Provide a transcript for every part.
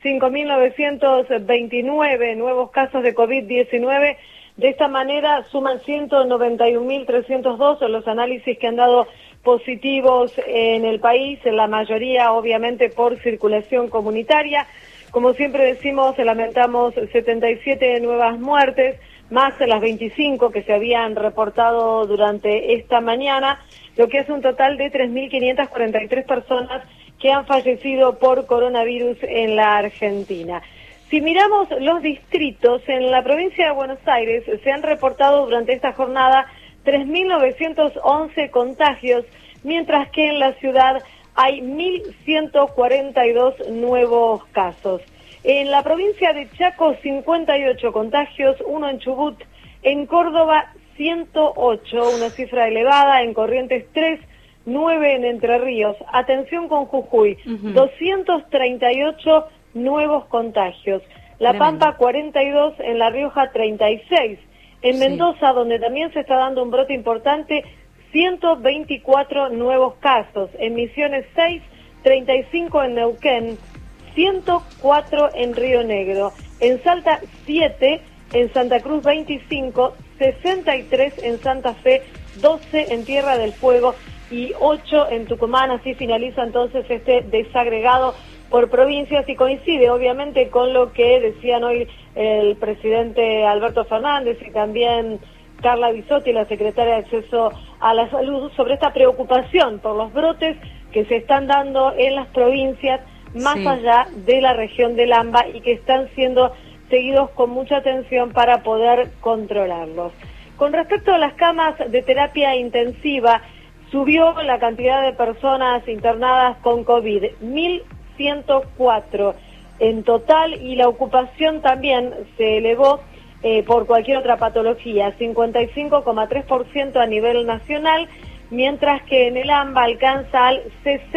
5.929 nuevos casos de COVID-19. De esta manera suman 191.302 los análisis que han dado positivos en el país, la mayoría obviamente por circulación comunitaria. Como siempre decimos, lamentamos 77 nuevas muertes, más de las 25 que se habían reportado durante esta mañana, lo que es un total de 3.543 personas que han fallecido por coronavirus en la Argentina. Si miramos los distritos, en la provincia de Buenos Aires se han reportado durante esta jornada 3.911 contagios, mientras que en la ciudad hay 1.142 nuevos casos. En la provincia de Chaco, 58 contagios, uno en Chubut, en Córdoba 108, una cifra elevada, en Corrientes 3, 9 en Entre Ríos. Atención con Jujuy, 238 nuevos contagios. La Pampa 42, en La Rioja 36. En Mendoza, donde también se está dando un brote importante, 124 nuevos casos. En Misiones 6, 35 en Neuquén, 104 en Río Negro. En Salta 7, en Santa Cruz 25, 63 en Santa Fe, 12 en Tierra del Fuego y 8 en Tucumán. Así finaliza entonces este desagregado por provincias y coincide obviamente con lo que decían hoy el presidente Alberto Fernández y también Carla Bisotti, la secretaria de Acceso a la Salud, sobre esta preocupación por los brotes que se están dando en las provincias más allá de la región del AMBA y que están siendo seguidos con mucha atención para poder controlarlos. Con respecto a las camas de terapia intensiva, subió la cantidad de personas internadas con COVID, 1.104 en total, y la ocupación también se elevó por cualquier otra patología, 55,3% a nivel nacional, mientras que en el AMBA alcanza al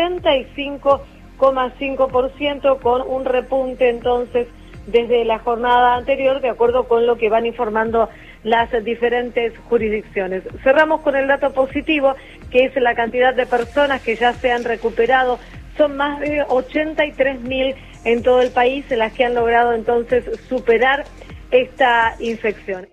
65,5% con un repunte entonces desde la jornada anterior, de acuerdo con lo que van informando las diferentes jurisdicciones. Cerramos con el dato positivo, que es la cantidad de personas que ya se han recuperado. Son más de 83.000 en todo el país las que han logrado entonces superar esta infección.